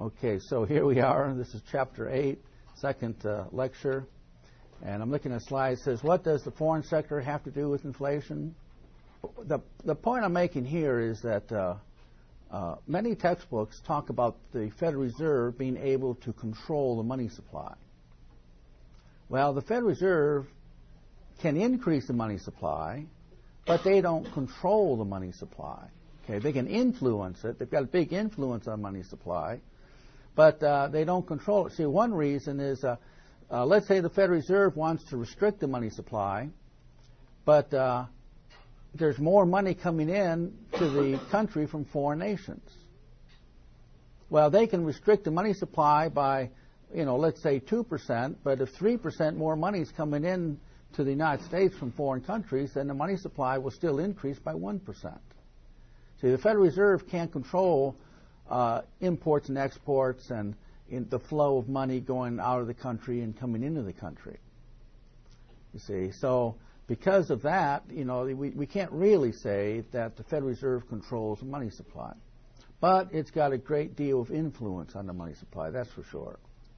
Okay, so here we are. This is chapter 8, second lecture. And I'm looking at a slide that says, what does the foreign sector have to do with inflation? The point I'm making here is that many textbooks talk about the Federal Reserve being able to control the money supply. Well, the Federal Reserve can increase the money supply, but they don't control the money supply. Okay, they can influence it. They've got a big influence on money supply, but they don't control it. See, one reason is, let's say the Federal Reserve wants to restrict the money supply, but there's more money coming in to the country from foreign nations. Well, they can restrict the money supply by, let's say 2%, but if 3% more money is coming in to the United States from foreign countries, then the money supply will still increase by 1%. See, the Federal Reserve can't control imports and exports and the flow of money going out of the country and coming into the country. You see, so because of that, we can't really say that the Federal Reserve controls the money supply. But it's got a great deal of influence on the money supply, that's for sure.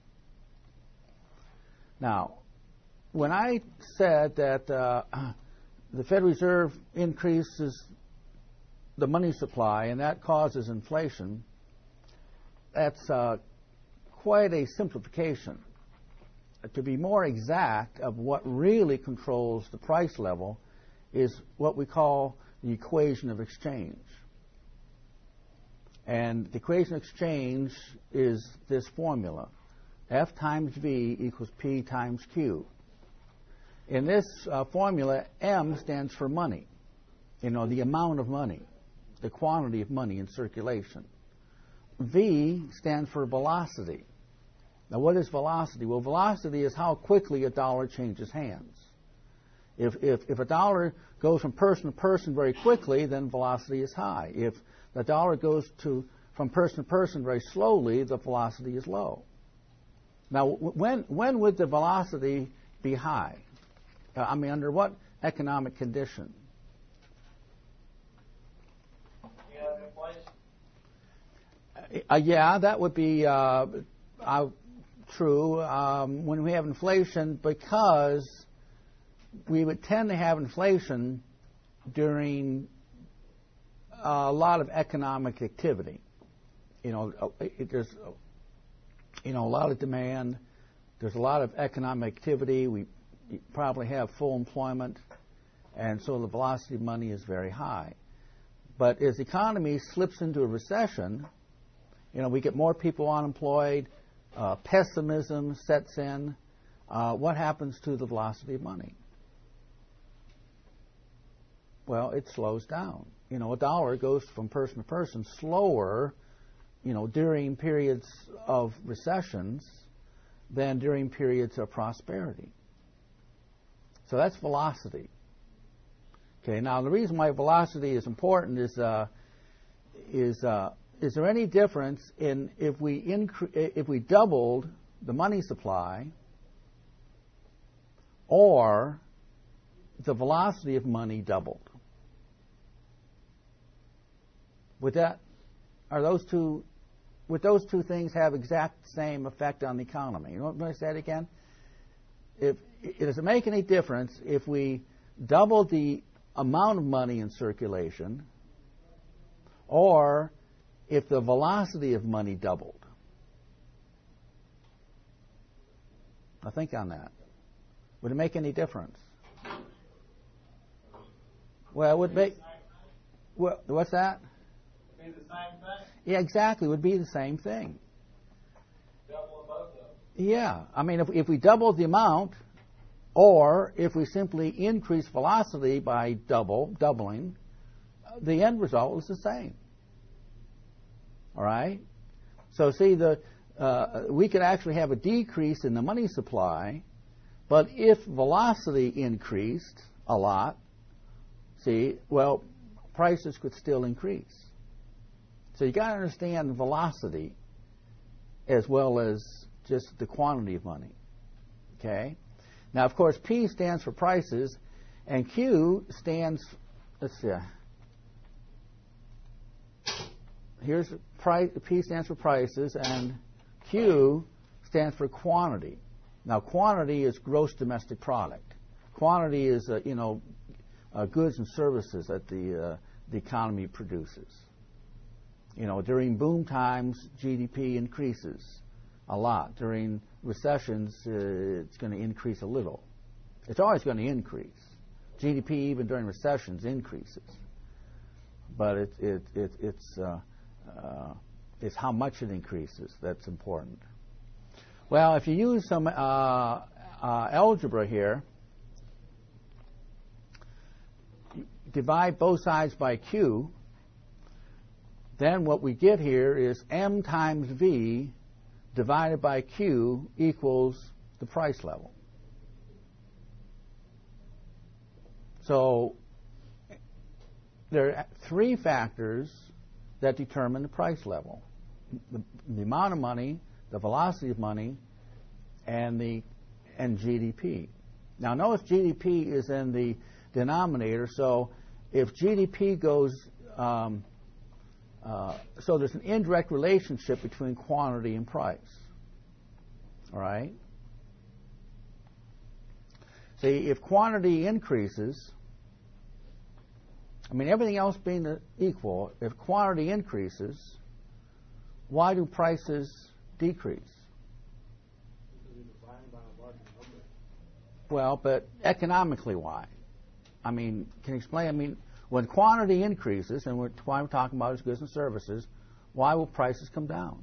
Now, when I said that the Federal Reserve increases the money supply and that causes inflation, that's quite a simplification. To be more exact of what really controls the price level is what we call the equation of exchange. And the equation of exchange is this formula. F times V equals P times Q. In this formula, M stands for money. The amount of money, the quantity of money in circulation. V stands for velocity. Now, what is velocity? Well, velocity is how quickly a dollar changes hands. If a dollar goes from person to person very quickly, then velocity is high. If the dollar goes from person to person very slowly, the velocity is low. Now, when would the velocity be high? Under what economic condition? You have inflation. Yeah, that would be true when we have inflation, because we would tend to have inflation during a lot of economic activity. There's a lot of demand. There's a lot of economic activity. We probably have full employment, and so the velocity of money is very high. But as the economy slips into a recession, we get more people unemployed, pessimism sets in. What happens to the velocity of money? Well, it slows down. A dollar goes from person to person slower, during periods of recessions than during periods of prosperity. So that's velocity. Okay. Now, the reason why velocity is important is there any difference in if we doubled the money supply or the velocity of money doubled? Would those two things have exact same effect on the economy? You know what I say that again? Does it make any difference if we double the amount of money in circulation or if the velocity of money doubled? Now think on that. Would it make any difference? Well, it would make... What's that? It'd be the same thing. Yeah, exactly. It would be the same thing. Doubling both of them. Yeah. If we double the amount, or if we simply increase velocity by doubling, the end result is the same. All right? So see, we could actually have a decrease in the money supply, but if velocity increased a lot, prices could still increase. So you got to understand velocity as well as just the quantity of money. Okay? Now, of course, P stands for prices, and Q stands, let's see, here's price. P stands for prices, and Q stands for quantity. Now, quantity is gross domestic product. Quantity is, goods and services that the economy produces. During boom times, GDP increases a lot. During recessions, it's going to increase a little. It's always going to increase. GDP, even during recessions, increases. But it's how much it increases that's important. Well, if you use some algebra here, divide both sides by Q, then what we get here is M times V divided by Q equals the price level. So there are three factors that determine the price level: the amount of money, the velocity of money, and GDP. Now, notice GDP is in the denominator, so if GDP goes, so there's an indirect relationship between quantity and price. All right? See, if quantity increases, everything else being equal, if quantity increases, why do prices decrease? Well, but economically, why? Can you explain? When quantity increases, and what we're talking about is goods and services, why will prices come down?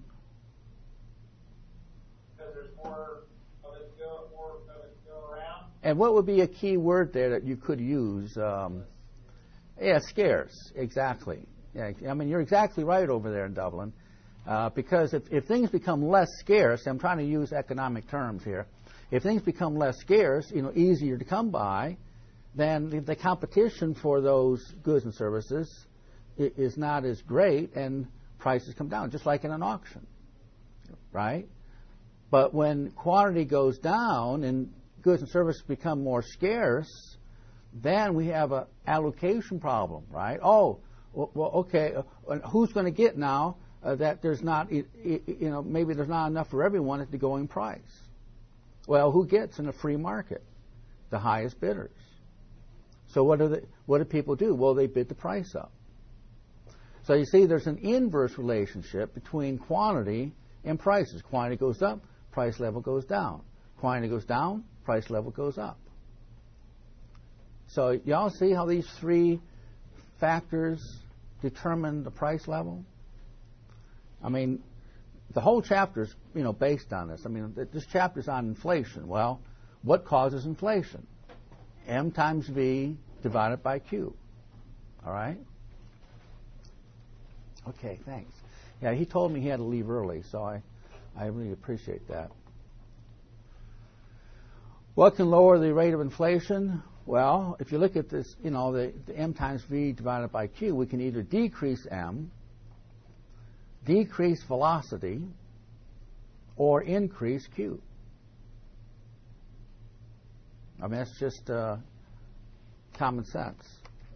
Because there's more of it to go around. And what would be a key word there that you could use? Scarce, exactly. Yeah, you're exactly right over there in Dublin. Because if things become less scarce, I'm trying to use economic terms here. If things become less scarce, easier to come by, then the competition for those goods and services is not as great, and prices come down, just like in an auction, right? But when quantity goes down and goods and services become more scarce, then we have an allocation problem, right? Oh, well, okay, who's going to get now that there's not, maybe there's not enough for everyone at the going price? Well, who gets in a free market? The highest bidders. So what do people do? Well, they bid the price up. So you see, there's an inverse relationship between quantity and prices. Quantity goes up, price level goes down. Quantity goes down, price level goes up. So y'all see how these three factors determine the price level? The whole chapter is, based on this. This chapter is on inflation. Well, what causes inflation? M times V divided by Q. All right? Okay, thanks. Yeah, he told me he had to leave early, so I really appreciate that. What can lower the rate of inflation? Well, if you look at this, the M times V divided by Q, we can either decrease M, decrease velocity, or increase Q. That's just common sense.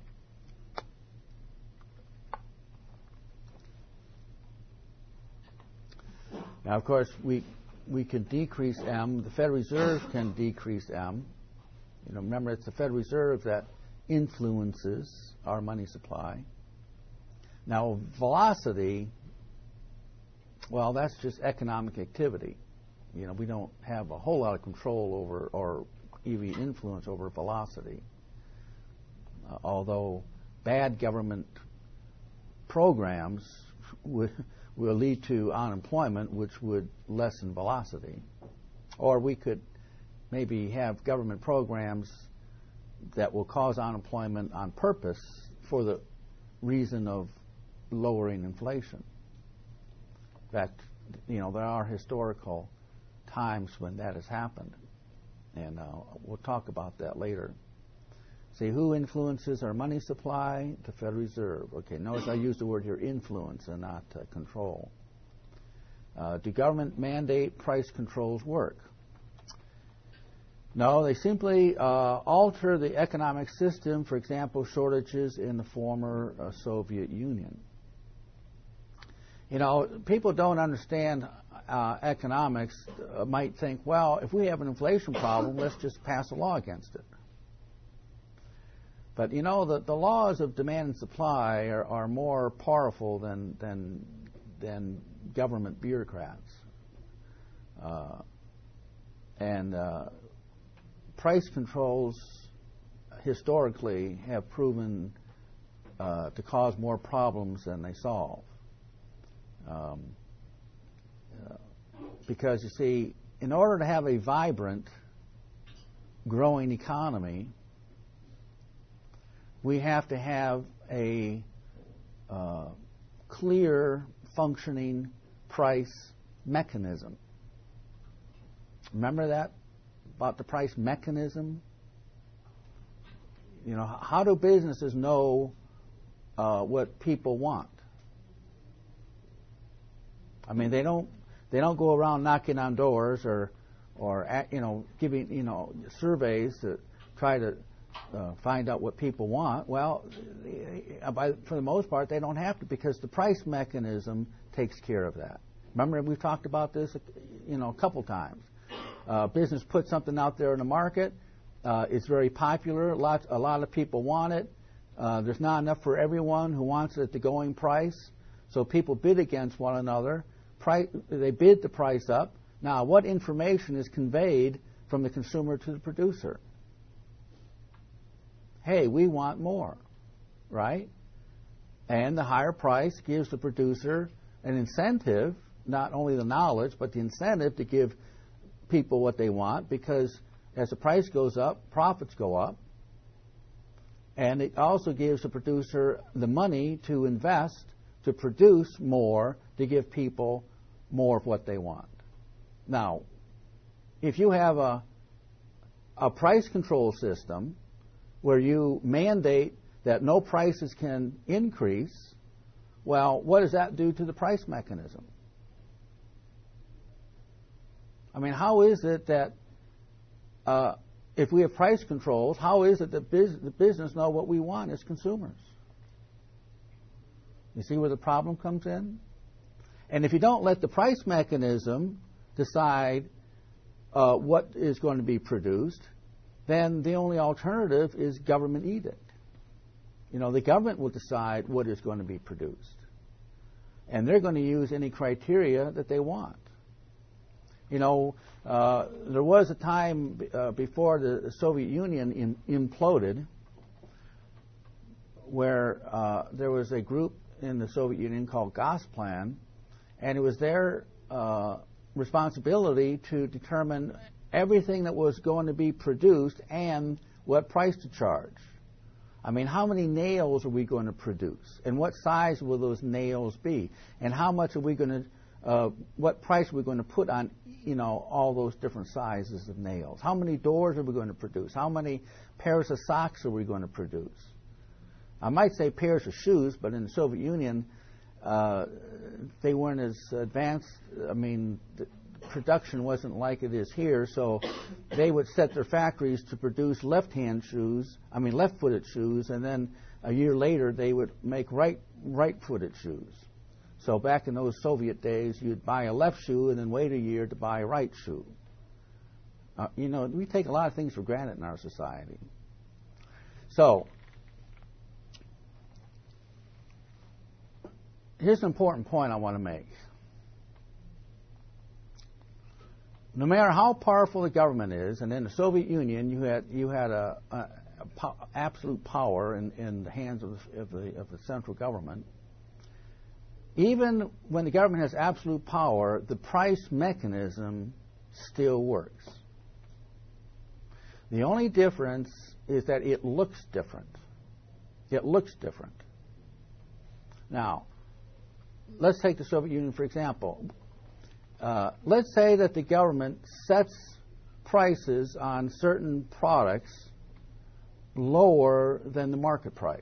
Now, of course, we can decrease M. The Federal Reserve can decrease M. Remember, it's the Federal Reserve that influences our money supply. Now, velocity, well, that's just economic activity. We don't have a whole lot of control over or even influence over velocity. Although bad government programs will lead to unemployment, which would lessen velocity. Or we could maybe have government programs that will cause unemployment on purpose for the reason of lowering inflation. In fact, there are historical times when that has happened. And we'll talk about that later. See, who influences our money supply? The Federal Reserve. Okay, notice I use the word here influence and not control. Do government mandate price controls work? No, they simply alter the economic system, for example, shortages in the former Soviet Union. You know, people don't understand economics might think, well, if we have an inflation problem, let's just pass a law against it. But you know, the laws of demand and supply are more powerful than government bureaucrats. And price controls historically have proven to cause more problems than they solve. Because you see, in order to have a vibrant, growing economy, we have to have a clear, functioning price mechanism. Remember that about the price mechanism? You know, how do businesses know what people want? I mean, they don't go around knocking on doors or you know, giving, you know, surveys to try to find out what people want. Well, for the most part, they don't have to, because the price mechanism takes care of that. Remember, we've talked about this, you know, a couple times. Business puts something out there in the market. It's very popular. A lot of people want it. There's not enough for everyone who wants it at the going price. So people bid against one another. They bid the price up. Now, what information is conveyed from the consumer to the producer? Hey, we want more, right? And the higher price gives the producer an incentive, not only the knowledge, but the incentive to give people what they want, because as the price goes up, profits go up. And it also gives the producer the money to invest, to produce more, to give people more of what they want. Now, if you have a price control system where you mandate that no prices can increase, well, what does that do to the price mechanism? I mean, how is it that if we have price controls, how is it that the business know what we want as consumers? You see where the problem comes in? And if you don't let the price mechanism decide what is going to be produced, then the only alternative is government edict. You know, the government will decide what is going to be produced. And they're going to use any criteria that they want. You know, there was a time before the Soviet Union imploded where there was a group in the Soviet Union called Gosplan, and it was their responsibility to determine everything that was going to be produced and what price to charge. I mean, how many nails are we going to produce? And what size will those nails be? And how much are we going to, what price are we going to put on, you know, all those different sizes of nails? How many doors are we going to produce? How many pairs of socks are we going to produce? I might say pairs of shoes, but in the Soviet Union, they weren't as advanced. I mean, the production wasn't like it is here, so they would set their factories to produce left-footed shoes, and then a year later they would make right-footed shoes. So back in those Soviet days, you'd buy a left shoe and then wait a year to buy a right shoe. You know, we take a lot of things for granted in our society. So here's an important point I want to make. No matter how powerful the government is, and in the Soviet Union you had absolute power in the hands of the central government. Even when the government has absolute power, the price mechanism still works. The only difference is that it looks different. It looks different. Now, let's take the Soviet Union for example. Let's say that the government sets prices on certain products lower than the market price.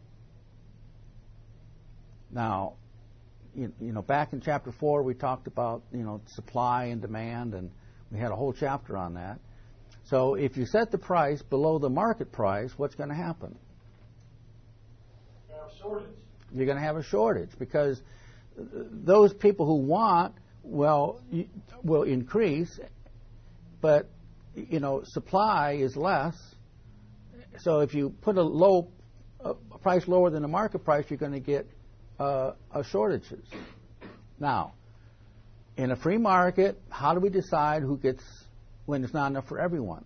Now, you know, back in chapter 4 we talked about, you know, supply and demand, and we had a whole chapter on that. So if you set the price below the market price, what's going to happen? Have shortage. You're going to have a shortage because those people who want will increase, but supply is less. So if you put a price lower than the market price, you're going to get shortages. Now, in a free market, how do we decide who gets when it's not enough for everyone?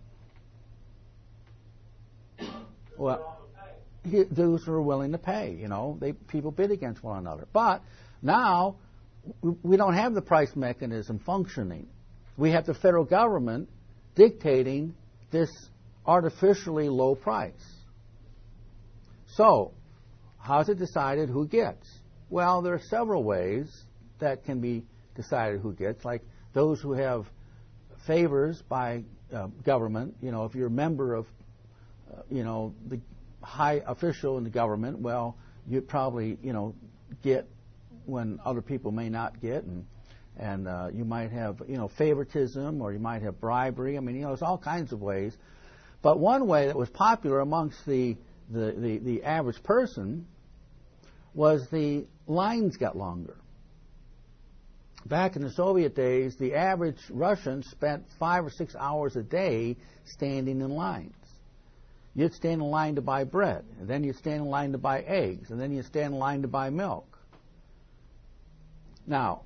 Well, those who are willing to pay. People bid against one another. But now we don't have the price mechanism functioning. We have the federal government dictating this artificially low price. So, how's it decided who gets? Well, there are several ways that can be decided who gets, like those who have favors by government. If you're a member of, the high official in the government, well, you probably, get when other people may not get, and you might have, favoritism, or you might have bribery. I mean, there's all kinds of ways. But one way that was popular amongst the average person was the lines got longer. Back in the Soviet days, the average Russian spent 5 or 6 hours a day standing in lines. You'd stand in line to buy bread, and then you'd stand in line to buy eggs, and then you'd stand in line to buy milk. Now,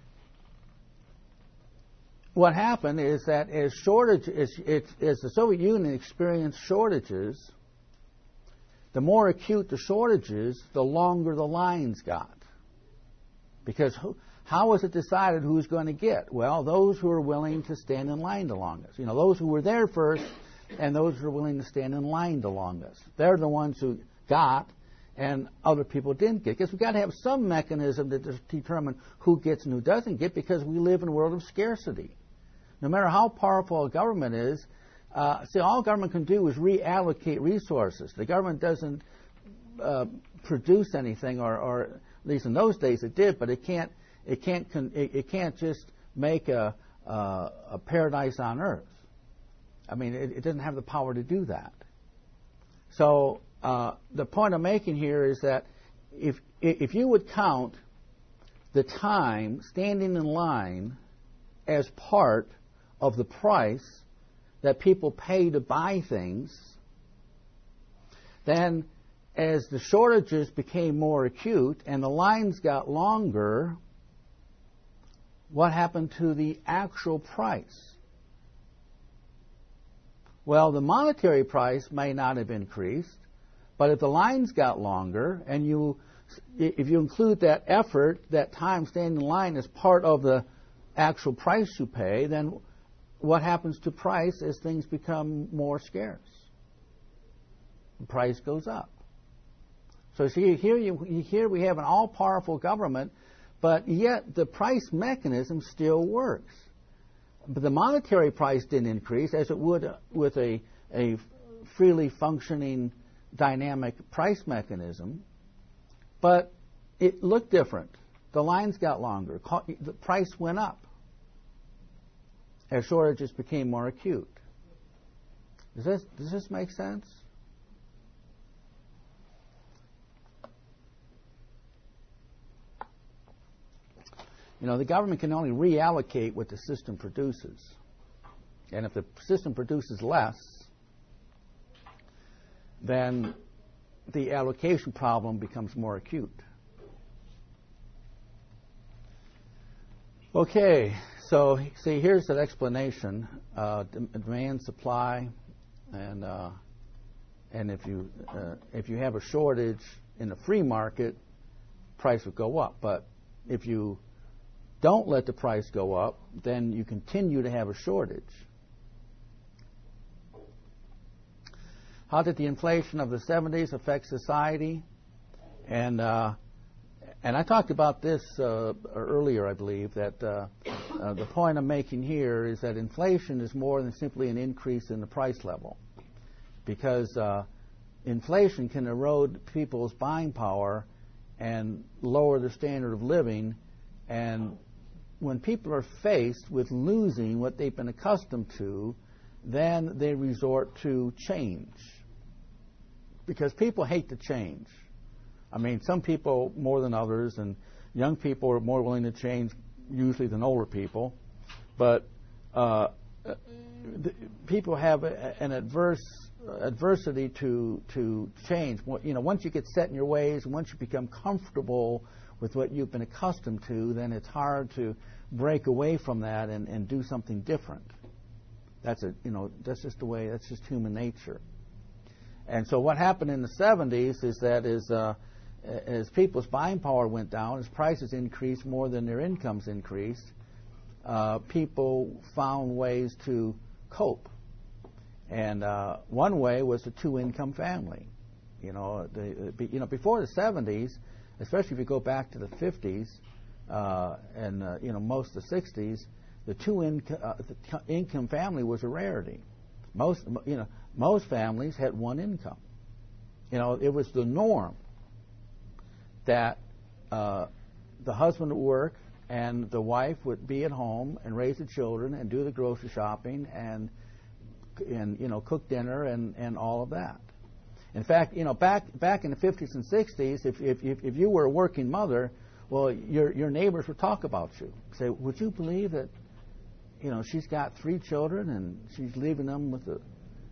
what happened is that as the Soviet Union experienced shortages, the more acute the shortages, the longer the lines got. Because how was it decided who's going to get? Well, those who are willing to stand in line the longest. Those who were there first and those who are willing to stand in line the longest. They're the ones who got and other people didn't get. Because we've got to have some mechanism to determine who gets and who doesn't get, because we live in a world of scarcity. No matter how powerful a government is, all government can do is reallocate resources. The government doesn't produce anything, or at least in those days it did, but it can't just make a paradise on earth. I mean, it doesn't have the power to do that. So the point I'm making here is that if you would count the time standing in line as part of the price that people pay to buy things, then as the shortages became more acute and the lines got longer, what happened to the actual price? Well, the monetary price may not have increased, but if the lines got longer, and if you include that effort, that time standing in line as part of the actual price you pay, then what happens to price as things become more scarce? The price goes up. So see, here we have an all-powerful government, but yet the price mechanism still works. But the monetary price didn't increase as it would with a freely functioning dynamic price mechanism, but it looked different. The lines got longer. The price went up as shortages became more acute. Does this make sense? The government can only reallocate what the system produces. And if the system produces less, then the allocation problem becomes more acute. Okay, so see, here's an explanation: demand, supply, and if you have a shortage in a free market, price would go up. But if you don't let the price go up, then you continue to have a shortage. How did the inflation of the 70s affect society? And I talked about this earlier, I believe, that the point I'm making here is that inflation is more than simply an increase in the price level, because inflation can erode people's buying power and lower their standard of living. And when people are faced with losing what they've been accustomed to, then they resort to change. Because people hate to change. I mean, some people more than others, and Young people are more willing to change usually than older people, but people have an adversity to change. Once you get set in your ways, and once you become comfortable with what you've been accustomed to, then it's hard to break away from that and do something different. That's just the way. That's just human nature. And so what happened in the 70s is that as people's buying power went down, as prices increased more than their incomes increased, people found ways to cope. And one way was the two-income family. Before the 70s, especially if you go back to the 50s and most of the 60s, the two-income family was a rarity. Most families had one income. It was the norm that the husband would work and the wife would be at home and raise the children and do the grocery shopping and cook dinner and all of that. In fact, back in the 50s and 60s, if you were a working mother, well, your neighbors would talk about you. Say, would you believe that she's got 3 children and she's leaving them with a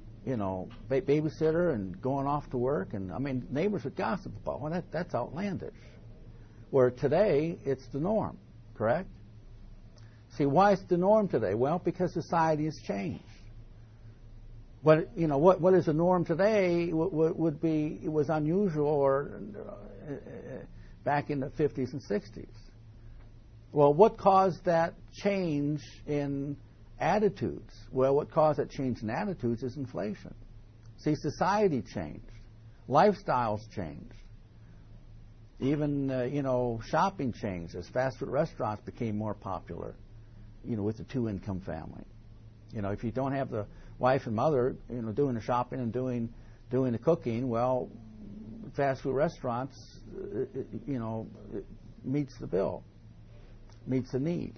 babysitter and going off to work? And I mean, neighbors would gossip about, well, that's outlandish. Where today it's the norm, correct? See, why is the norm today? Well, because society has changed. What is the norm today was unusual or back in the 50s and 60s. Well, what caused that change in attitudes? Well, what caused that change in attitudes is inflation. See, society changed. Lifestyles changed. Even, shopping changed as fast food restaurants became more popular, with the two-income family. If you don't have the wife and mother, doing the shopping and doing the cooking, well, fast food restaurants, it meets the bill, meets the need.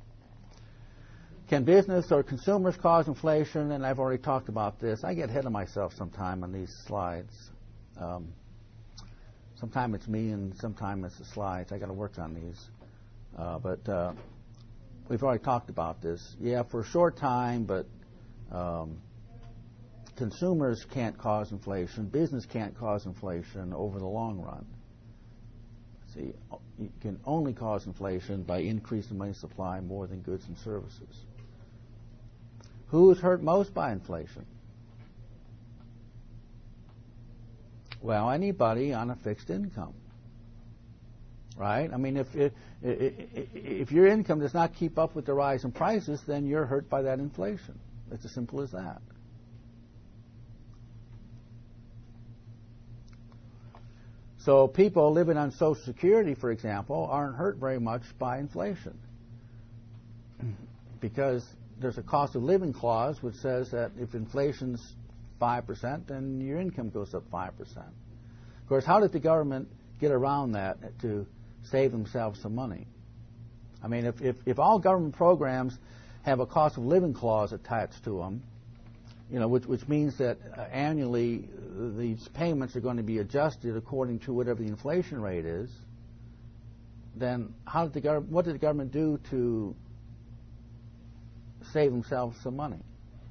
Can business or consumers cause inflation? And I've already talked about this. I get ahead of myself sometime on these slides. Sometimes it's me and sometimes it's the slides. I got to work on these. But we've already talked about this. Yeah, for a short time, but consumers can't cause inflation. Business can't cause inflation over the long run. See, you can only cause inflation by increasing money supply more than goods and services. Who is hurt most by inflation? Well, anybody on a fixed income, right? I mean, if your income does not keep up with the rise in prices, then you're hurt by that inflation. It's as simple as that. So people living on Social Security, for example, aren't hurt very much by inflation because there's a cost of living clause which says that if inflation's 5%, then your income goes up 5%. Of course, how did the government get around that to save themselves some money? I mean, if all government programs have a cost of living clause attached to them, which means that annually these payments are going to be adjusted according to whatever the inflation rate is, then what did the government do to save themselves some money?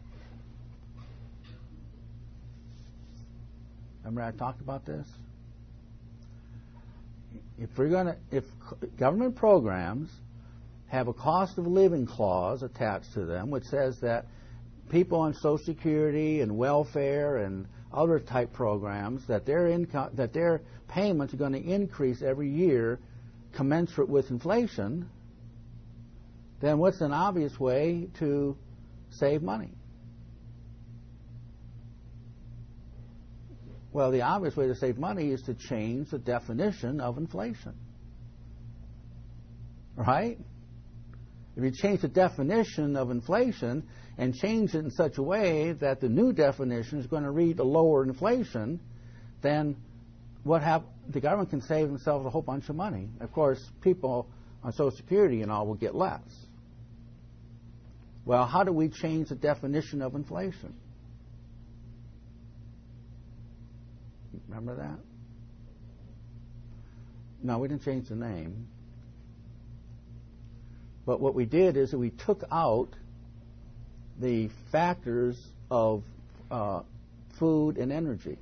Remember I talked about this? If government programs have a cost of living clause attached to them, which says that people on Social Security and welfare and other type programs, that their payments are going to increase every year commensurate with inflation, then what's an obvious way to save money? Well, the obvious way to save money is to change the definition of inflation. Right? If you change the definition of inflation and change it in such a way that the new definition is going to read a lower inflation, then the government can save themselves a whole bunch of money. Of course, people on Social Security and all will get less. Well, how do we change the definition of inflation? Remember that? No, we didn't change the name. But what we did is that we took out the factors of food and energy.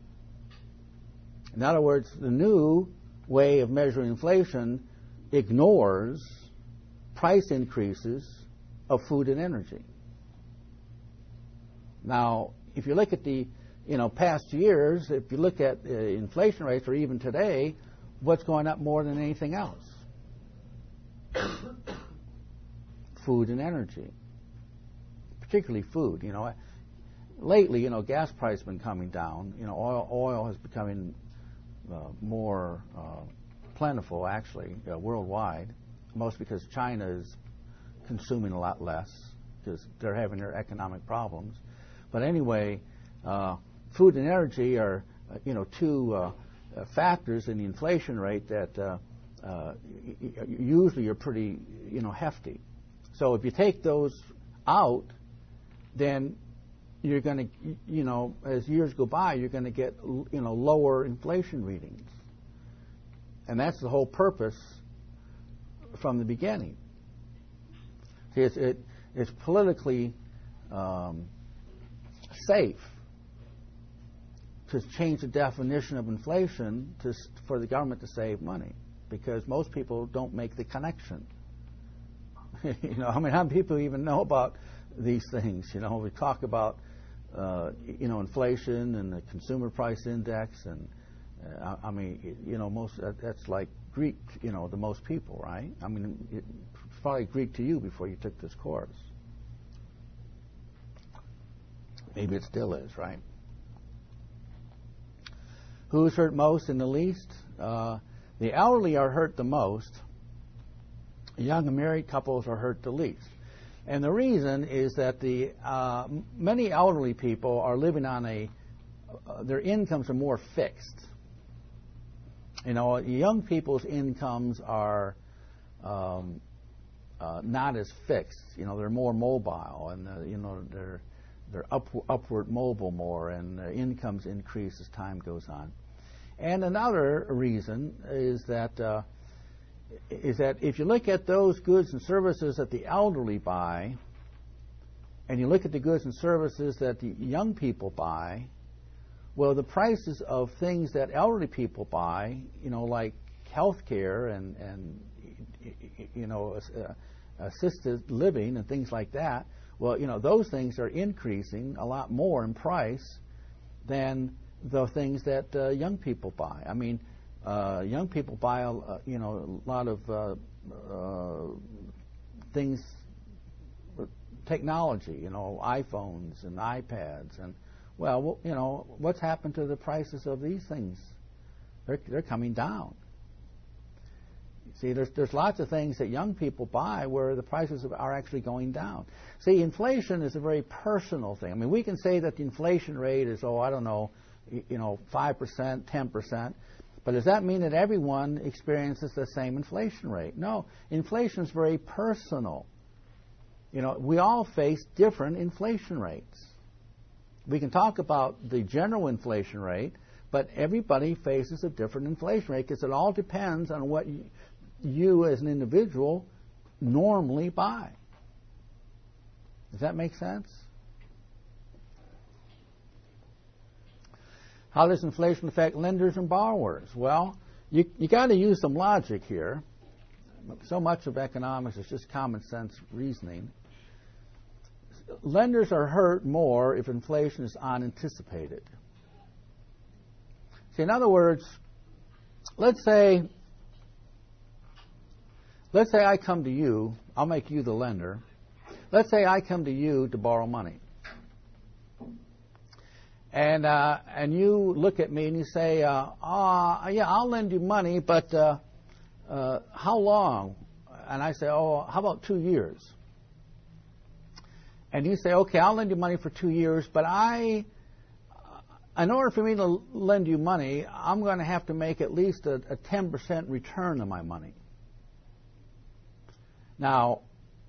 In other words, the new way of measuring inflation ignores price increases of food and energy. Now, if you look at the past years, if you look at inflation rates, or even today, what's going up more than anything else? Food and energy, particularly food. Lately, gas prices have been coming down. Oil has becoming more plentiful, actually, worldwide. Mostly because China is consuming a lot less because they're having their economic problems. But anyway, food and energy are, two factors in the inflation rate that usually are pretty, hefty. So if you take those out, then you're going to, as years go by, you're going to get, lower inflation readings. And that's the whole purpose from the beginning. See, it's politically safe to change the definition of inflation for the government to save money, because most people don't make the connection. How many people even know about these things? We talk about inflation and the consumer price index, and most that's like Greek, to most people, right? It's probably Greek to you before you took this course. Maybe it still is, right? Who's hurt most and the least? The elderly are hurt the most. Young and married couples are hurt the least. And the reason is that the many elderly people are living on their incomes are more fixed. Young people's incomes are not as fixed. They're more mobile, and they're upward mobile more, and their incomes increase as time goes on. And another reason is that if you look at those goods and services that the elderly buy, and you look at the goods and services that the young people buy, well, the prices of things that elderly people buy, like health care and assisted living and things like that, well, those things are increasing a lot more in price than the things that young people buy. Young people buy a lot of things, technology, iPhones and iPads, and what's happened to the prices of these things? They're coming down. See, there's lots of things that young people buy where the prices are actually going down. See, inflation is a very personal thing. We can say that the inflation rate is 5%, 10%. But does that mean that everyone experiences the same inflation rate? No. Inflation is very personal. We all face different inflation rates. We can talk about the general inflation rate, but everybody faces a different inflation rate because it all depends on what you as an individual normally buy. Does that make sense? How does inflation affect lenders and borrowers? Well, you got to use some logic here. So much of economics is just common sense reasoning. Lenders are hurt more if inflation is unanticipated. See, in other words, let's say I come to you. I'll make you the lender. Let's say I come to you to borrow money. And you look at me and you say, yeah, I'll lend you money, but how long? And I say, how about 2 years? And you say, okay, I'll lend you money for 2 years, but in order for me to lend you money, I'm going to have to make at least a 10% return on my money. Now,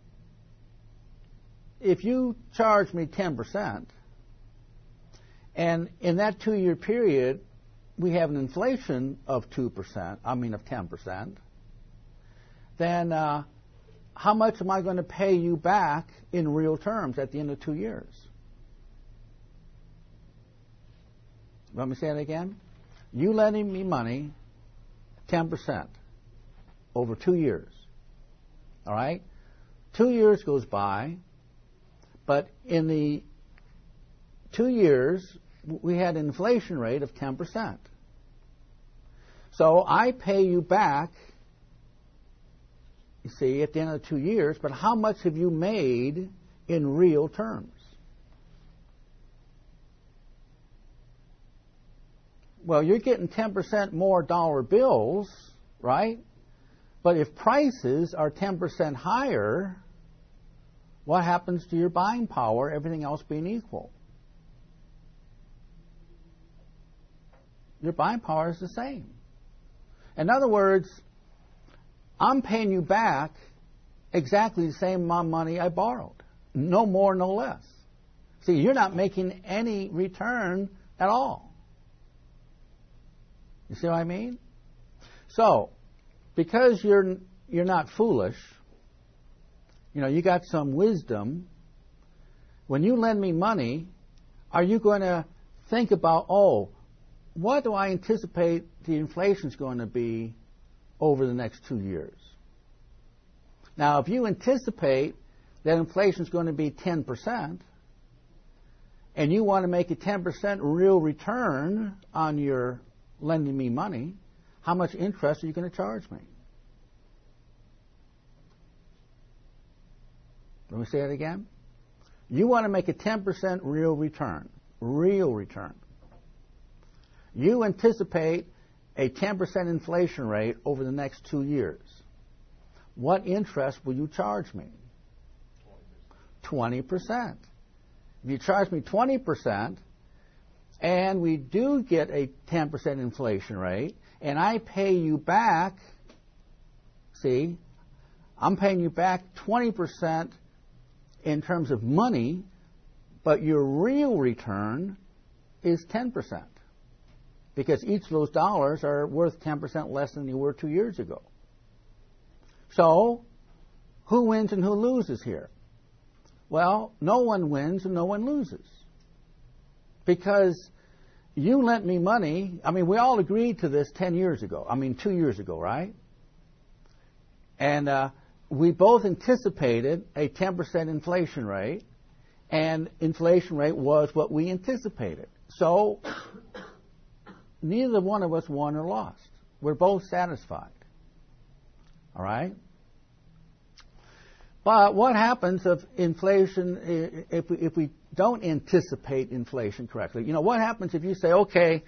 if you charge me 10%, and in that 2-year period, we have an inflation of 10%, then how how much am I going to pay you back in real terms at the end of 2 years? Let me say it again. You lending me money, 10% over 2 years. All right? 2 years goes by, but in the 2 years, we had an inflation rate of 10%. So I pay you back, you see, at the end of the 2 years, but how much have you made in real terms? Well, you're getting 10% more dollar bills, right? But if prices are 10% higher, what happens to your buying power, everything else being equal? Your buying power is the same. In other words, I'm paying you back exactly the same amount of money I borrowed. No more, no less. See, you're not making any return at all. You see what I mean? So, because you're not foolish, you got some wisdom, when you lend me money, are you going to think about, what do I anticipate the inflation's going to be over the next 2 years? Now, if you anticipate that inflation's going to be 10%, and you want to make a 10% real return on your lending me money, how much interest are you going to charge me? Let me say it again. You want to make a 10% real return. Real return. You anticipate a 10% inflation rate over the next 2 years. What interest will you charge me? 20%. If you charge me 20%, and we do get a 10% inflation rate, and I pay you back, see, I'm paying you back 20% in terms of money, but your real return is 10%. Because each of those dollars are worth 10% less than they were 2 years ago. So, who wins and who loses here? Well, no one wins and no one loses. Because you lent me money, we all agreed to this 2 years ago, right? And we both anticipated a 10% inflation rate, and inflation rate was what we anticipated. So, neither one of us won or lost. We're both satisfied. All right? But what happens if inflation, if we don't anticipate inflation correctly? What happens if you say, okay,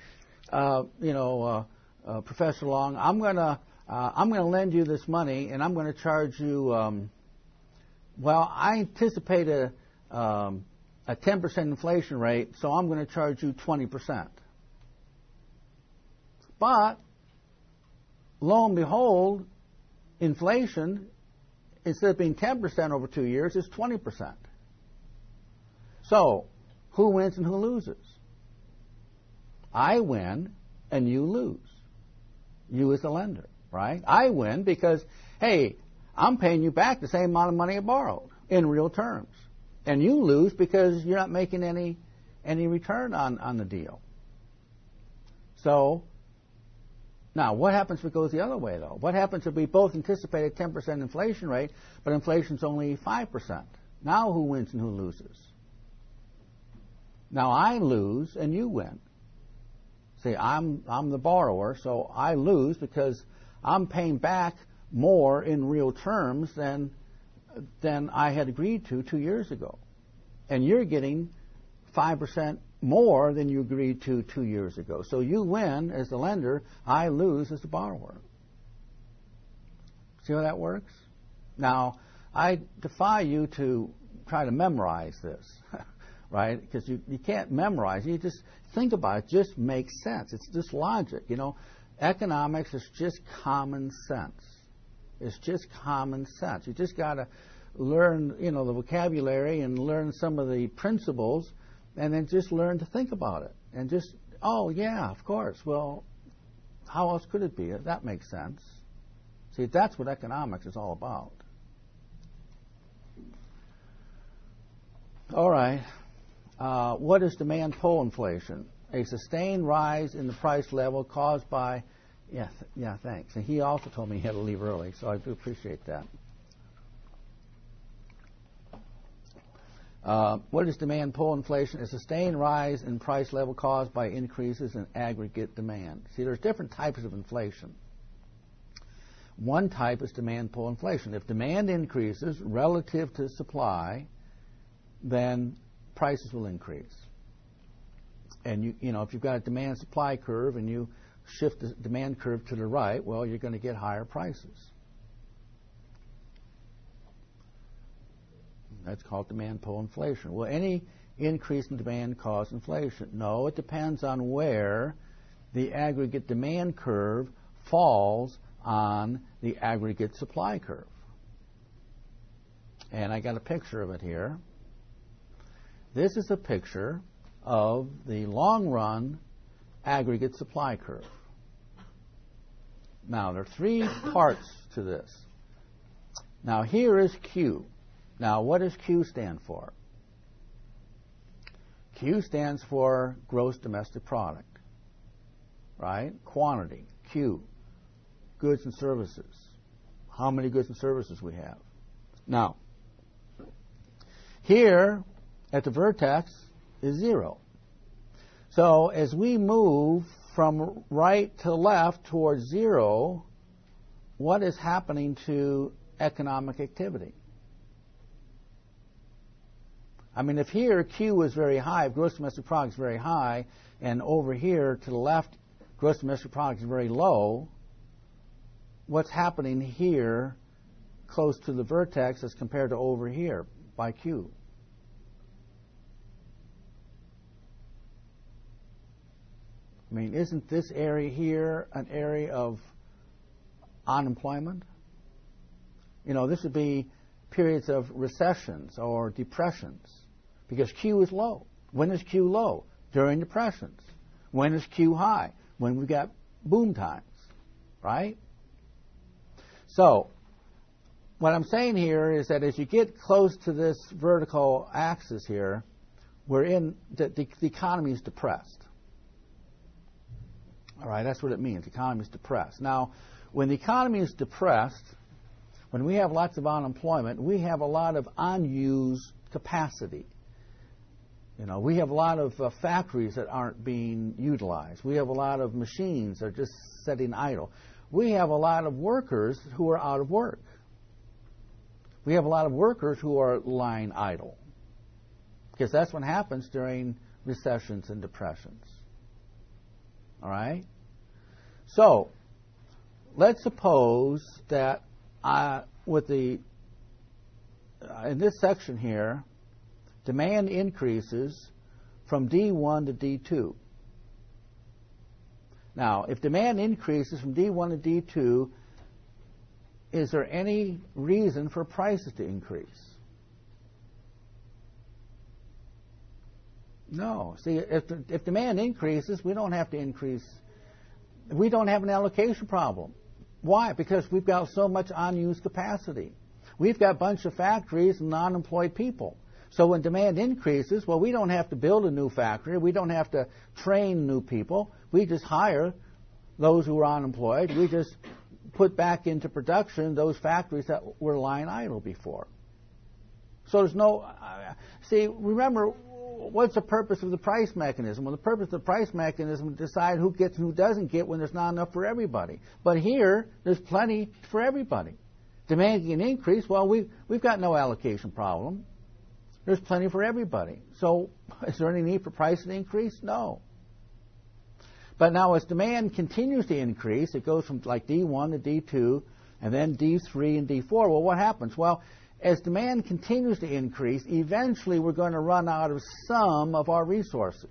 Professor Long, I'm going to lend you this money, and I'm going to charge you. I anticipate a 10% inflation rate, so I'm going to charge you 20%. But, lo and behold, inflation, instead of being 10% over 2 years, is 20%. So, who wins and who loses? I win and you lose. You as the lender, right? I win because, hey, I'm paying you back the same amount of money I borrowed in real terms. And you lose because you're not making any return on the deal. So, now, what happens if it goes the other way, though? What happens if we both anticipate a 10% inflation rate, but inflation's only 5%? Now who wins and who loses? Now I lose and you win. See, I'm the borrower, so I lose because I'm paying back more in real terms than I had agreed to 2 years ago. And you're getting 5% more than you agreed to 2 years ago. So you win as the lender, I lose as the borrower. See how that works? Now, I defy you to try to memorize this, right? Because you can't memorize. You just think about it. It just makes sense. It's just logic. Economics is just common sense. It's just common sense. You just got to learn, the vocabulary and learn some of the principles, and then just learn to think about it. And just, of course. Well, how else could it be? That makes sense. See, that's what economics is all about. All right. What is demand pull inflation? A sustained rise in the price level caused by, thanks. And he also told me he had to leave early, so I do appreciate that. What is demand pull inflation? A sustained rise in price level caused by increases in aggregate demand. See, there's different types of inflation. One type is demand pull inflation. If demand increases relative to supply, then prices will increase. And if you've got a demand supply curve and you shift the demand curve to the right, well, you're going to get higher prices. That's called demand pull inflation. Will any increase in demand cause inflation? No, it depends on where the aggregate demand curve falls on the aggregate supply curve. And I got a picture of it here. This is a picture of the long-run aggregate supply curve. Now, there are three parts to this. Now, here is Q. Now, what does Q stand for? Q stands for gross domestic product, right? Quantity, Q, goods and services. How many goods and services we have. Now, here at the vertex is 0. So as we move from right to left towards 0, what is happening to economic activity? I mean, if here Q is very high, if gross domestic product is very high, and over here to the left, gross domestic product is very low, what's happening here close to the vertex as compared to over here by Q? I mean, isn't this area here an area of unemployment? This would be periods of recessions or depressions because Q is low. When is Q low? During depressions. When is Q high? When we've got boom times, right? So, what I'm saying here is that as you get close to this vertical axis here, the economy is depressed. All right, that's what it means. The economy is depressed. Now, when the economy is depressed, when we have lots of unemployment, we have a lot of unused capacity. We have a lot of factories that aren't being utilized. We have a lot of machines that are just sitting idle. We have a lot of workers who are out of work. We have a lot of workers who are lying idle. Because that's what happens during recessions and depressions. All right? So, let's suppose that in this section here, demand increases from D1 to D2. Now, if demand increases from D1 to D2, is there any reason for prices to increase? No. See, if demand increases, we don't have to increase. We don't have an allocation problem. Why? Because we've got so much unused capacity. We've got a bunch of factories and unemployed people. So when demand increases, well, we don't have to build a new factory. We don't have to train new people. We just hire those who are unemployed. We just put back into production those factories that were lying idle before. So there's no... see, remember, what's the purpose of the price mechanism? Well, the purpose of the price mechanism is to decide who gets and who doesn't get when there's not enough for everybody. But here, there's plenty for everybody. Demand can increase. Well, we've got no allocation problem. There's plenty for everybody. So is there any need for price to increase? No. But now as demand continues to increase, it goes from like D1 to D2, and then D3 and D4. Well, what happens? Well, as demand continues to increase, eventually we're going to run out of some of our resources.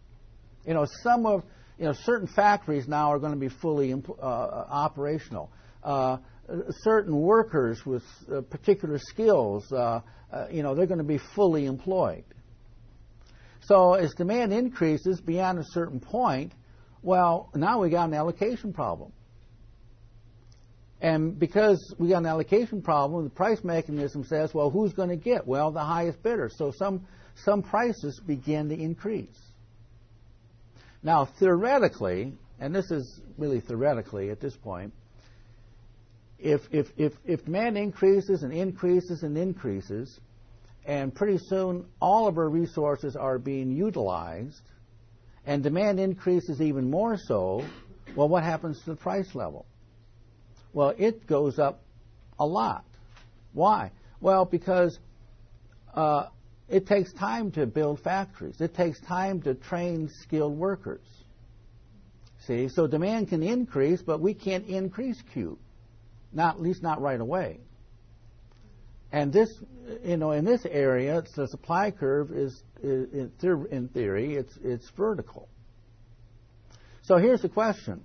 Certain factories now are going to be fully operational. Certain workers with particular skills, they're going to be fully employed. So as demand increases beyond a certain point, well, now we got an allocation problem. And because we got an allocation problem, the price mechanism says, well, who's going to get? Well, the highest bidder. So some prices begin to increase. Now, theoretically, and this is really theoretically at this point, if demand increases and increases and increases, and pretty soon all of our resources are being utilized, and demand increases even more so, well, what happens to the price level? Well, it goes up a lot. Why? Well, because it takes time to build factories. It takes time to train skilled workers. See, so demand can increase, but we can't increase Q, at least not right away. And this, in this area, the supply curve is in theory, it's vertical. So here's the question.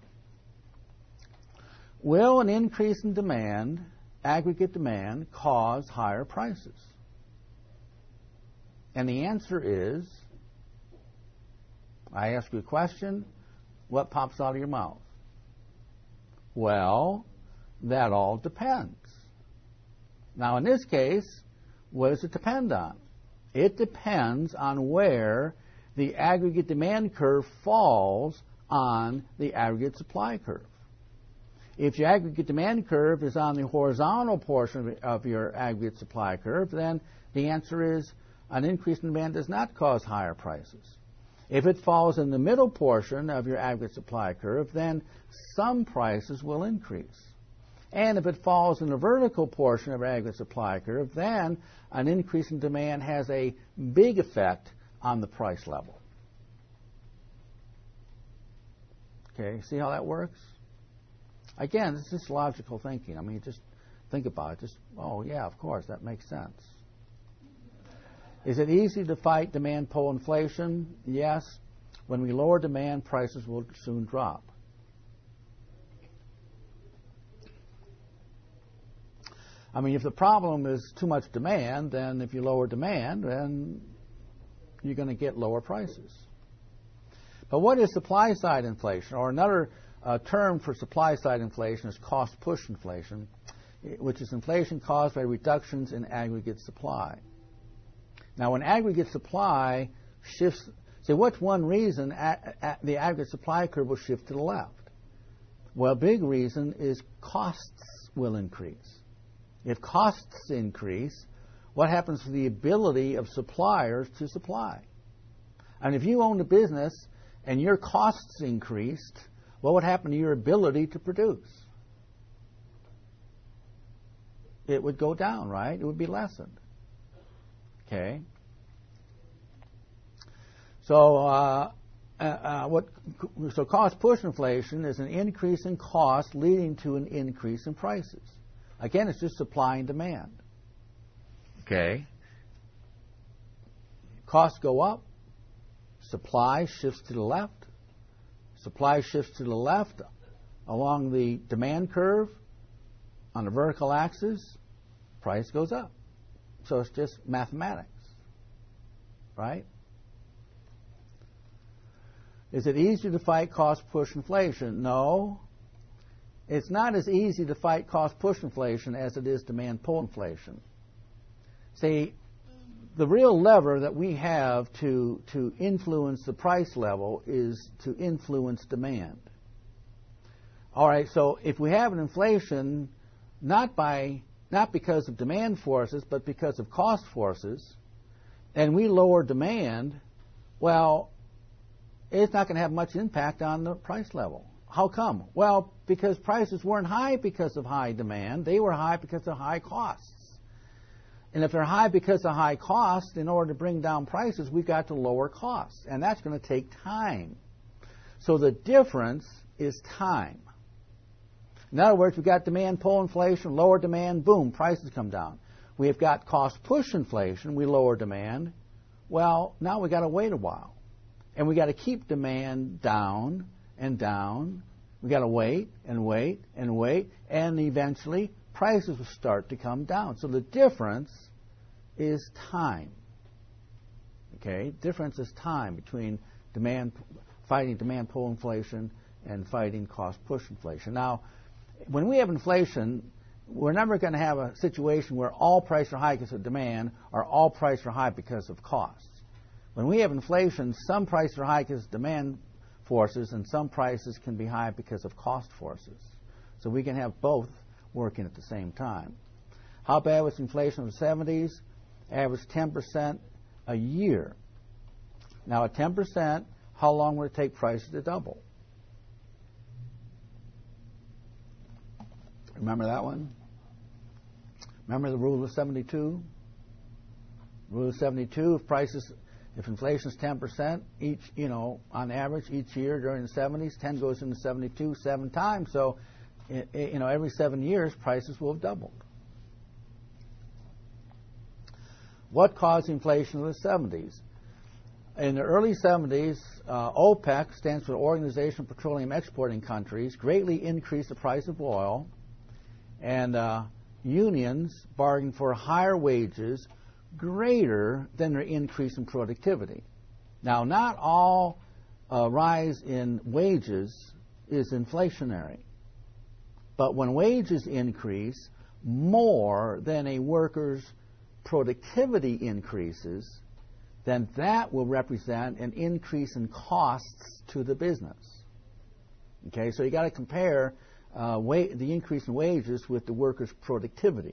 Will an increase in demand, aggregate demand, cause higher prices? And the answer is, I ask you a question, what pops out of your mouth? Well, that all depends. Now, in this case, what does it depend on? It depends on where the aggregate demand curve falls on the aggregate supply curve. If your aggregate demand curve is on the horizontal portion of your aggregate supply curve, then the answer is an increase in demand does not cause higher prices. If it falls in the middle portion of your aggregate supply curve, then some prices will increase. And if it falls in the vertical portion of your aggregate supply curve, then an increase in demand has a big effect on the price level. Okay, see how that works? Again, this is logical thinking. I mean, just think about it. Just, oh, yeah, of course, that makes sense. Is it easy to fight demand pull inflation? Yes. When we lower demand, prices will soon drop. I mean, if the problem is too much demand, then if you lower demand, then you're going to get lower prices. But what is supply-side inflation? Or another term for supply-side inflation is cost-push inflation, which is inflation caused by reductions in aggregate supply. Now, when aggregate supply shifts, say, what's one reason the aggregate supply curve will shift to the left? Well, a big reason is costs will increase. If costs increase, what happens to the ability of suppliers to supply? And if you owned a business and your costs increased, what would happen to your ability to produce? It would go down, right? It would be lessened. Okay. So, so cost-push inflation is an increase in cost leading to an increase in prices. Again, it's just supply and demand. Okay. Costs go up. Supply shifts to the left. Supply shifts to the left along the demand curve on the vertical axis. Price goes up. So it's just mathematics, right? Is it easier to fight cost-push inflation? No. It's not as easy to fight cost-push inflation as it is demand-pull inflation. See, the real lever that we have to influence the price level is to influence demand. All right, so if we have an inflation not because of demand forces, but because of cost forces, and we lower demand, well, it's not going to have much impact on the price level. How come? Well, because prices weren't high because of high demand. They were high because of high costs. And if they're high because of high costs, in order to bring down prices, we've got to lower costs. And that's going to take time. So the difference is time. In other words, we've got demand pull inflation, lower demand, boom, prices come down. We've got cost push inflation, we lower demand. Well, now we've got to wait a while. And we've got to keep demand down and down. We've got to wait and wait and wait. And eventually, prices will start to come down. So the difference is time. Okay? Difference is time between fighting demand pull inflation and fighting cost push inflation. Now, when we have inflation, we're never going to have a situation where all prices are high because of demand or all prices are high because of costs. When we have inflation, some prices are high because of demand forces and some prices can be high because of cost forces. So we can have both working at the same time. How bad was inflation in the 70s? Averaged 10% a year. Now at 10%, how long would it take prices to double? Remember that one? Remember the rule of 72? Rule of 72, if inflation is 10% each, on average each year during the 70s, 10 goes into 72 7 times. So, every 7 years prices will have doubled. What caused inflation in the 70s? In the early 70s, OPEC, stands for Organization of Petroleum Exporting Countries, greatly increased the price of oil, and unions bargained for higher wages greater than their increase in productivity. Now, not all rise in wages is inflationary, but when wages increase more than a worker's productivity increases, then that will represent an increase in costs to the business. Okay, so you got to compare the increase in wages with the worker's productivity.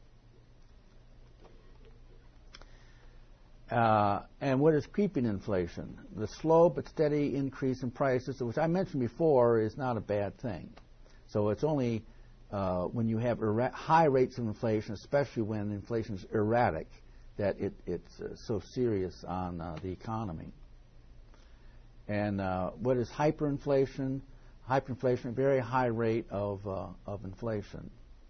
And what is creeping inflation? The slow but steady increase in prices, which I mentioned before, is not a bad thing. So it's only when you have high rates of inflation, especially when inflation is erratic, that it's so serious on the economy. And what is hyperinflation? Hyperinflation, a very high rate of inflation.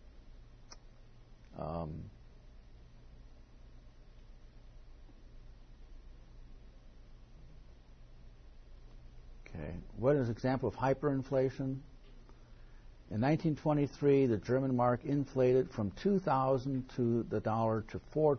Okay. What is an example of hyperinflation? In 1923, the German mark inflated from 2,000 to the dollar to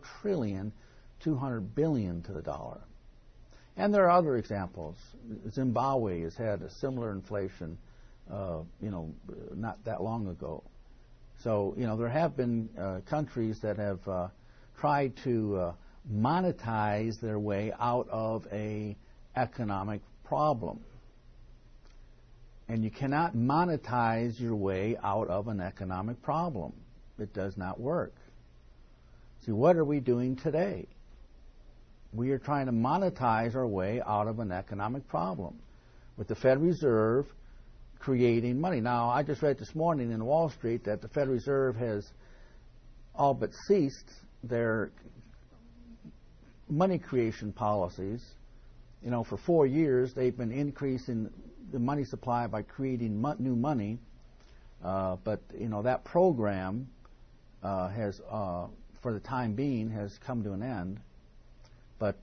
4,200 billion to the dollar. And there are other examples. Zimbabwe has had a similar inflation, not that long ago. So, there have been countries that have tried to monetize their way out of an economic problem. And you cannot monetize your way out of an economic problem. It does not work. See, what are we doing today? We are trying to monetize our way out of an economic problem with the Federal Reserve creating money. Now, I just read this morning in Wall Street that the Federal Reserve has all but ceased their money creation policies. For 4 years, they've been increasing the money supply by creating new money, but that program has, for the time being, has come to an end. But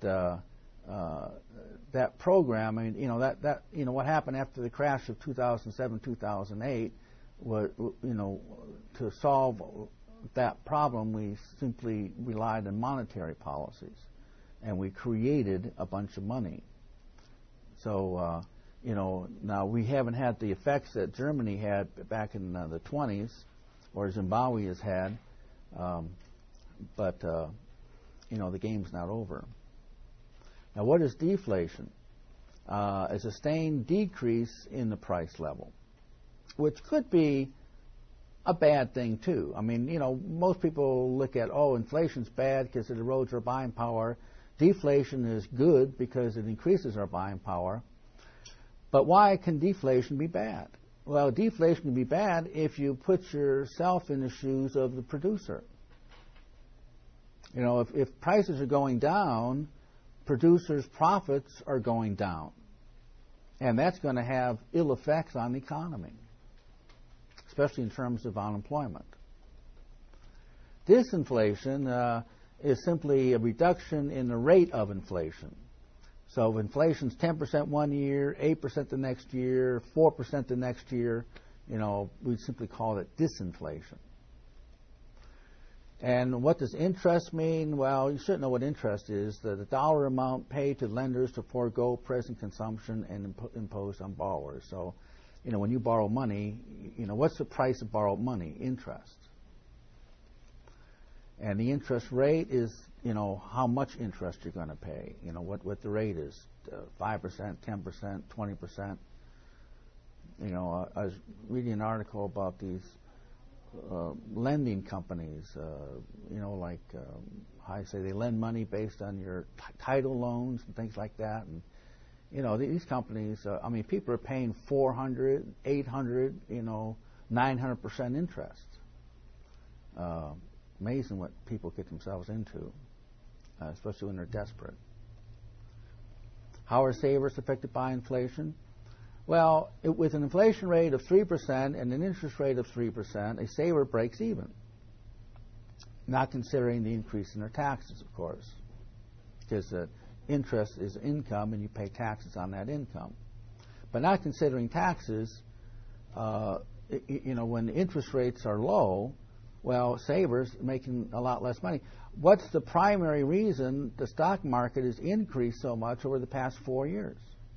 that program, what happened after the crash of 2007, 2008, was, to solve that problem, we simply relied on monetary policies, and we created a bunch of money. So, now we haven't had the effects that Germany had back in the 20s, or Zimbabwe has had, but the game's not over. Now, what is deflation? A sustained decrease in the price level, which could be a bad thing too. Most people look at, inflation's bad because it erodes our buying power. Deflation is good because it increases our buying power. But why can deflation be bad? Well, deflation can be bad if you put yourself in the shoes of the producer. If prices are going down, producers' profits are going down. And that's going to have ill effects on the economy, especially in terms of unemployment. Disinflation is simply a reduction in the rate of inflation. So if inflation's 10% one year, 8% the next year, 4% the next year, we simply call it disinflation. And what does interest mean? Well, you should know what interest is. The dollar amount paid to lenders to forego present consumption and imposed on borrowers. So when you borrow money, what's the price of borrowed money? Interest. And the interest rate is, how much interest you're going to pay. What the rate is, 5%, 10%, 20%. I was reading an article about these lending companies, like how I say they lend money based on your title loans and things like that. And these companies, people are paying 400, 800, 900% interest. Amazing what people get themselves into, especially when they're desperate. How are savers affected by inflation? Well, with an inflation rate of 3% and an interest rate of 3%, a saver breaks even. Not considering the increase in their taxes, of course, because interest is income and you pay taxes on that income. But not considering taxes, when interest rates are low, well, savers are making a lot less money. What's the primary reason the stock market has increased so much over the past 4 years?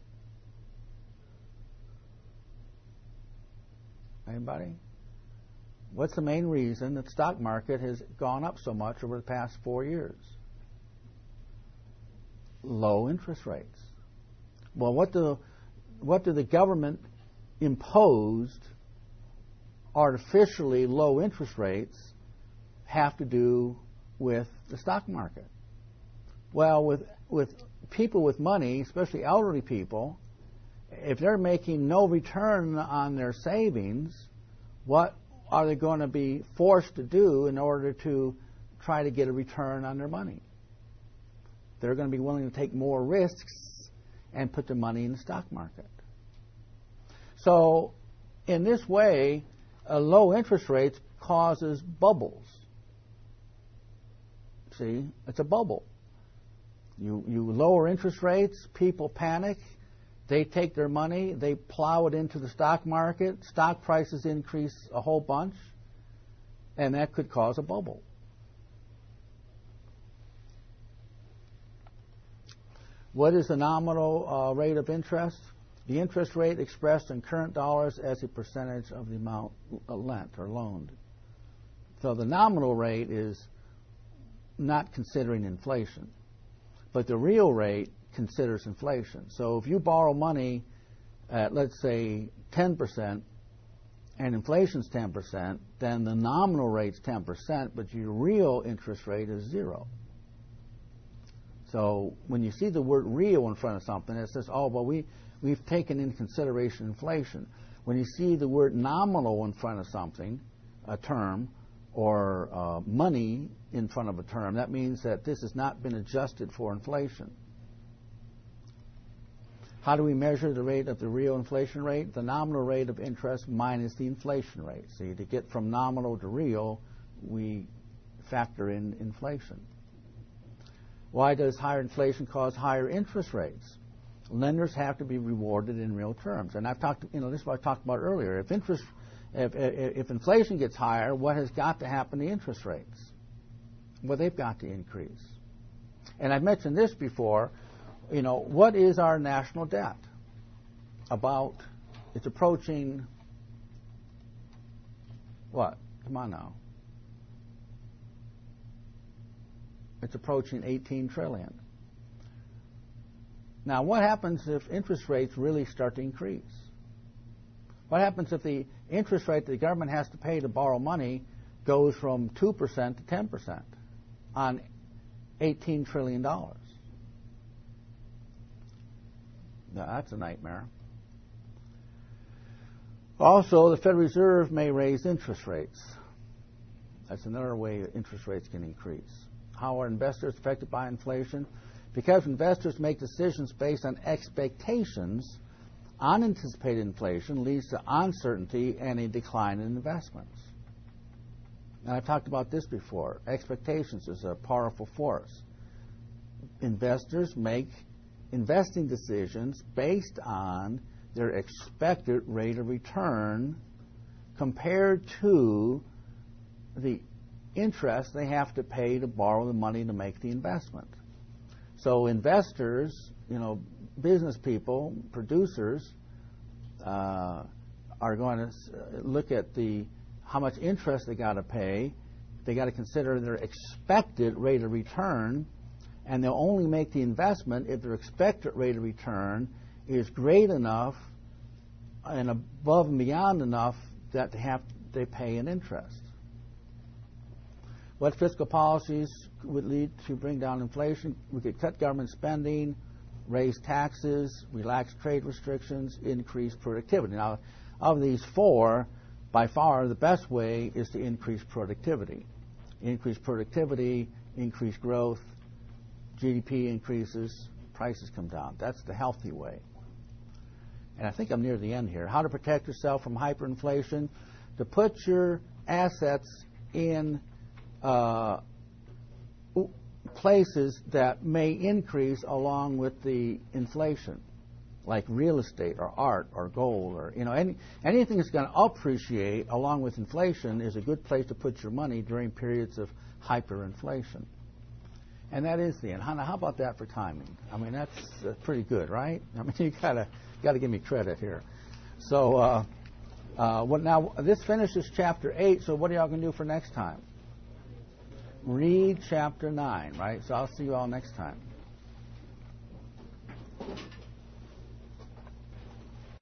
Anybody? What's the main reason that the stock market has gone up so much over the past 4 years? Low interest rates. Well, what do the government imposed artificially low interest rates have to do with the stock market? Well, with people with money, especially elderly people, if they're making no return on their savings, what are they going to be forced to do in order to try to get a return on their money? They're going to be willing to take more risks and put their money in the stock market. So, in this way, low interest rates causes bubbles. See, it's a bubble. You lower interest rates, people panic. They take their money, they plow it into the stock market, stock prices increase a whole bunch, and that could cause a bubble. What is the nominal rate of interest? The interest rate expressed in current dollars as a percentage of the amount lent or loaned. So the nominal rate is not considering inflation, but the real rate considers inflation. So if you borrow money at, let's say, 10% and inflation's 10%, then the nominal rate's 10%, but your real interest rate is 0. So when you see the word real in front of something, it says, oh, well, we've taken into consideration inflation. When you see the word nominal in front of something, a term, or money in front of a term, that means that this has not been adjusted for inflation. How do we measure the rate of the real inflation rate? The nominal rate of interest minus the inflation rate. See, to get from nominal to real, we factor in inflation. Why does higher inflation cause higher interest rates? Lenders have to be rewarded in real terms. And I've talked, this is what I talked about earlier. If inflation gets higher, what has got to happen to interest rates? Well, they've got to increase. And I've mentioned this before. What is our national debt? It's approaching, what? Come on now. It's approaching 18 trillion. Now, what happens if interest rates really start to increase? What happens if the interest rate the government has to pay to borrow money goes from 2% to 10% on $18 trillion? Now, that's a nightmare. Also, the Federal Reserve may raise interest rates. That's another way interest rates can increase. How are investors affected by inflation? Because investors make decisions based on expectations, unanticipated inflation leads to uncertainty and a decline in investments. Now, I've talked about this before. Expectations is a powerful force. Investors make investing decisions based on their expected rate of return compared to the interest they have to pay to borrow the money to make the investment. So investors, business people, producers, are going to look at how much interest they got to pay. They got to consider their expected rate of return, and they'll only make the investment if their expected rate of return is great enough and above and beyond enough that they pay an interest. What fiscal policies would lead to bring down inflation? We could cut government spending, raise taxes, relax trade restrictions, increase productivity. Now, of these four, by far the best way is to increase productivity. Increase productivity, increase growth, GDP increases, prices come down. That's the healthy way. And I think I'm near the end here. How to protect yourself from hyperinflation? To put your assets in places that may increase along with the inflation, like real estate or art or gold, or anything that's going to appreciate along with inflation is a good place to put your money during periods of hyperinflation. And that is the end. Hannah, how about that for timing? I mean, that's pretty good, right? I mean, you gotta give me credit here. So, now this finishes chapter 8. So, what are y'all gonna do for next time? Read chapter 9, right? So, I'll see you all next time.